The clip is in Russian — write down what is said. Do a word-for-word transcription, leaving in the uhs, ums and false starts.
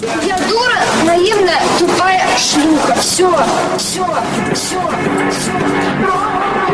Я дура, наивная, тупая шлюха. Все, все, все, все.